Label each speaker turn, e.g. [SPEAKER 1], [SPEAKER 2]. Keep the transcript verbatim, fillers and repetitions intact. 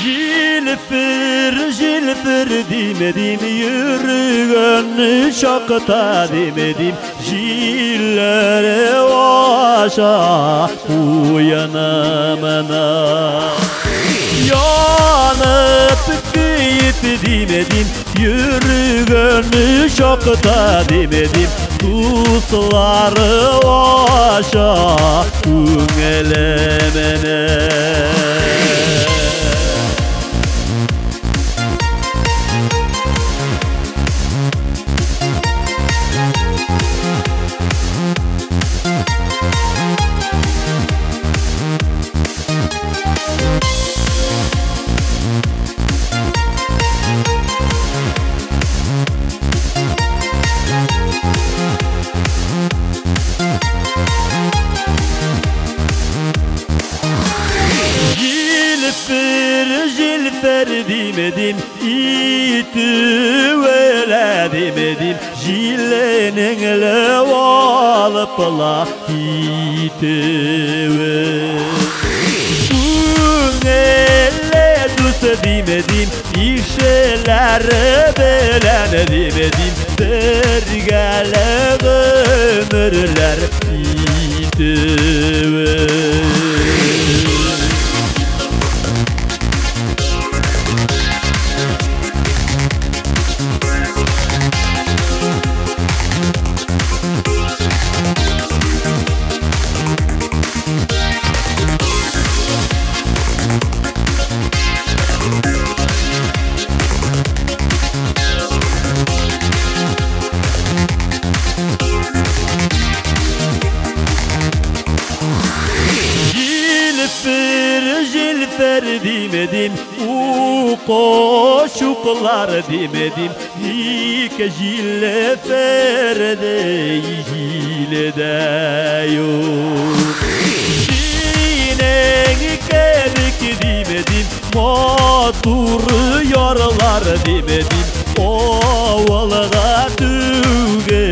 [SPEAKER 1] Jilfir, jilfir demedim, yürüyen şakta demedim. Jillere aşa uyanamana. Yanıp kıyıp demedim, yürüyen şakta demedim. Tuzları aşa ungelemene. Jilfir, jilfir demedim, itüvele demedim. Jilenenle alıp la itüve. Ungele düz demedim, işler belen demedim. Bergele ömürler itüve. Jilfir, jilfir demedim, u koşuklar demedim. Nike jilferde jilede yok. Sinen kerik demedim, motor yarlar demedim. Ovalda tüge